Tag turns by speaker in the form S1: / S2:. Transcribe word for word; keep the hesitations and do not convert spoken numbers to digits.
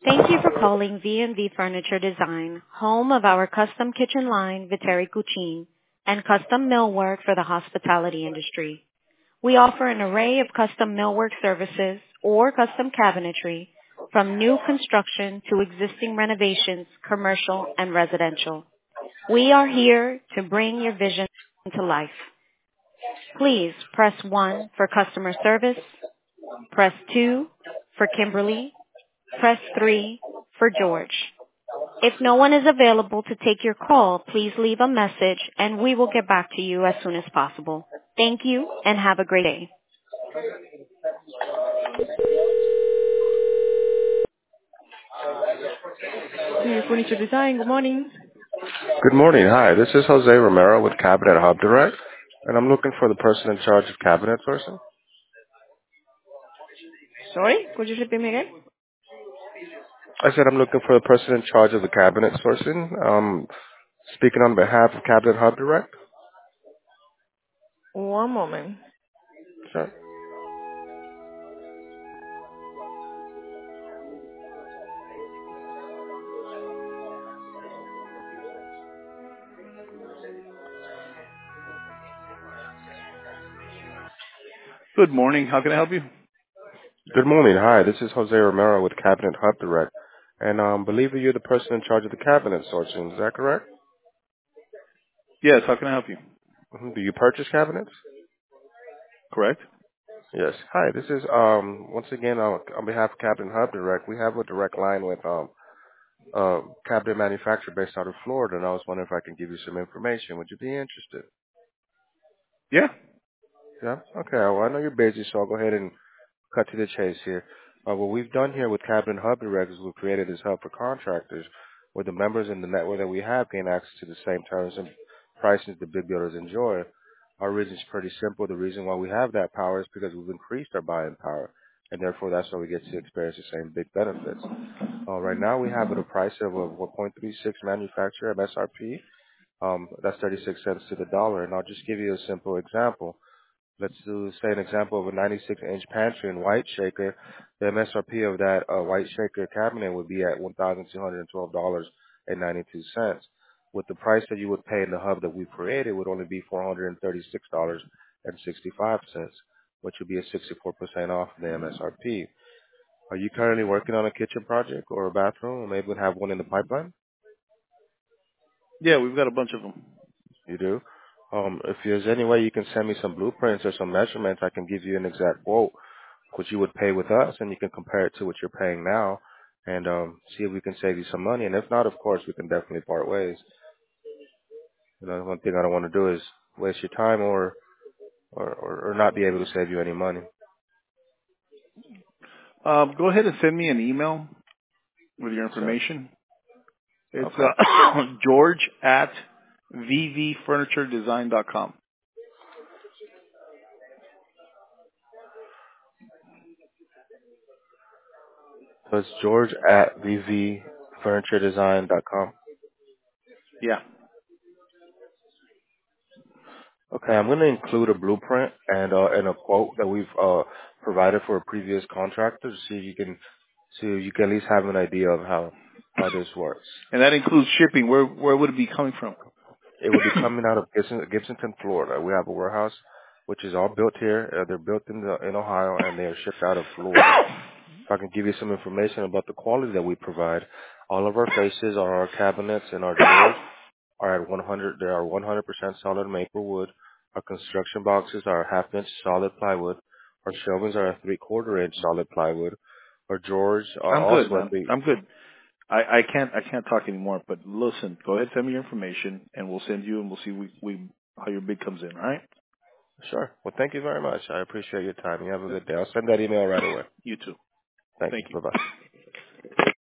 S1: Thank you for calling V and V Furniture Design, home of our custom kitchen line, Viteri Cucine, and custom millwork for the hospitality industry. We offer an array of custom millwork services or custom cabinetry, from new construction to existing renovations, commercial and residential. We are here to bring your vision to life. Please press one for customer service, press two for Kimberly, press three for George. If no one is available to take your call, please leave a message and we will get back to you as soon as possible. Thank you and have a great day. Hey, Furniture Design, good morning.
S2: Good morning. Hi, this is Jose Romero with Cabinet Hub Direct, and I'm looking for the person in charge of cabinet sourcing.
S1: Sorry, could you repeat me again?
S2: I said I'm looking for the person in charge of the cabinet sourcing. Um, speaking on behalf of Cabinet Hub Direct.
S1: One moment.
S2: Sure.
S3: Good morning. How can I help you?
S2: Good morning. Hi, this is Jose Romero with Cabinet Hub Direct, and um, believe that you're the person in charge of the cabinet sourcing. Is that correct?
S3: Yes, how can I help you?
S2: Mhm. Do you purchase cabinets?
S3: Correct?
S2: Yes. Hi, this is um once again uh, on behalf of Cabinet Hub Direct. We have a direct line with um uh cabinet manufacturer based out of Florida, and I was wondering if I can give you some information. Would you be interested?
S3: Yeah.
S2: Yeah. Okay. Well, I know you're busy, so I'll go ahead and cut to the chase here. Uh, what we've done here with Cabinet Hub Direct is we've created this hub for contractors, where the members in the network that we have gain access to the same terms and prices the big builders enjoy. Our reason is pretty simple. The reason why we have that power is because we've increased our buying power, and therefore that's why we get to experience the same big benefits. Uh, right now, we have at a price of a one point three six manufacturer M S R P. Um, that's thirty-six cents to the dollar, and I'll just give you a simple example. Let's do, say, an example of a ninety-six inch pantry and white shaker. The M S R P of that uh, white shaker cabinet would be at one thousand two hundred twelve dollars and ninety-two cents. With the price that you would pay in the hub that we created, would only be four hundred thirty-six dollars and sixty-five cents, which would be a sixty-four percent off the M S R P. Are you currently working on a kitchen project or a bathroom, or maybe would have one in the pipeline?
S3: Yeah, we've got a bunch of them.
S2: You do? Um, if there's any way you can send me some blueprints or some measurements, I can give you an exact quote, which you would pay with us, and you can compare it to what you're paying now, and um, see if we can save you some money. And if not, of course, we can definitely part ways. You know, one thing I don't want to do is waste your time or, or, or, or not be able to save you any money.
S3: Um, go ahead and send me an email with your
S2: Sure.
S3: information. It's
S2: Okay.
S3: uh, George at v v furniture design dot com.
S2: So it's George at v v furniture design dot com.
S3: Yeah.
S2: Okay, I'm going to include a blueprint and uh, and a quote that we've uh, provided for a previous contractor to see if you can, so you can at least have an idea of how how this works.
S3: And that includes shipping. Where where would it be coming from?
S2: It will be coming out of Gibson, Gibsonton, Florida. We have a warehouse which is all built here. Uh, they're built in the, in Ohio, and they are shipped out of Florida. If I can give you some information about the quality that we provide, all of our faces, our cabinets, and our drawers are at one hundred. They are one hundred percent solid maple wood. Our construction boxes are half inch solid plywood. Our shelvings are a three quarter inch solid plywood. Our drawers are
S3: I'm good,
S2: also a
S3: man.
S2: three.
S3: I'm good. I, I can't I can't talk anymore. But listen, go ahead, send me your information, and we'll send you, and we'll see we, we how your bid comes in. All right?
S2: Sure. Well, thank you very much. I appreciate your time. You have a good day. I'll send that email right away.
S3: You too.
S2: Thank you.
S3: Thank you.
S2: Bye bye.